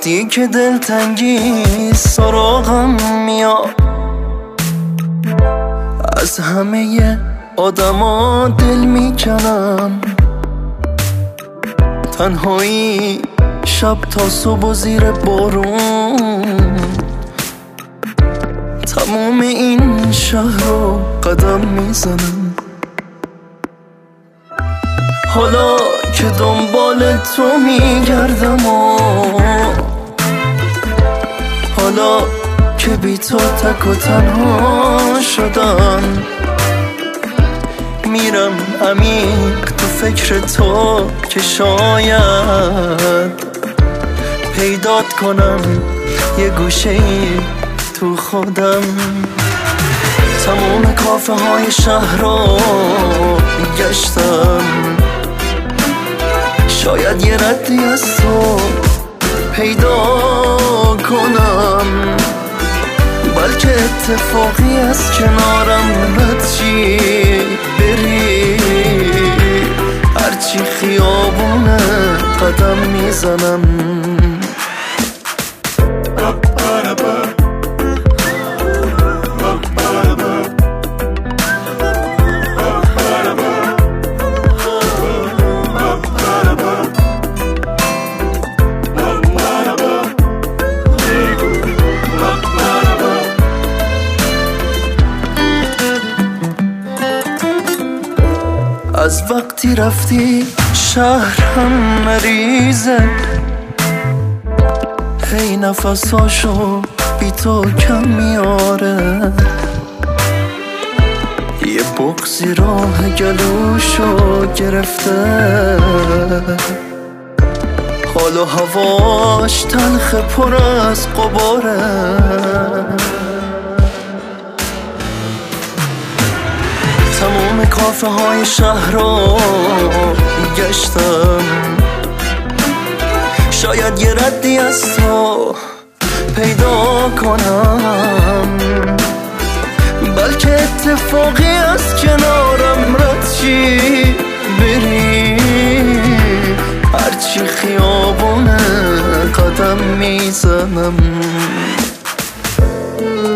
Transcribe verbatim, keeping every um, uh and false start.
وقتی که دلتنگی سراغم میاد، از همه آدما دل میکنم. تنهایی شب تا صبح و زیر بارون، تموم این شهر رو قدم میزنم. حالا که دنبال تو میگردم و حالا که بی تو تک و تنها شدم، میرم عمیق تو فکر تو که شاید پیدات کنم یه گوشه تو خودم. تمام کافه های شهر رو گشتم، شاید یه ردی از تو پیدا کنم، بلکه اتفاقی از کنارم رد چی بری. هرچی خیابونه قدم میزنم. از وقتی رفتی شهر هم مریضه، هی نفساشو بی تو کم میاره. یه بغضی راه گلوشو گرفته، حال و هواش تلخ پر از غباره. تمام کافه های شهر رو گشتم، شاید یه ردی از تو پیدا کنم، بلکه اتفاقی از کنارم رد چی بری. هرچی خیابونه قدم میزنم.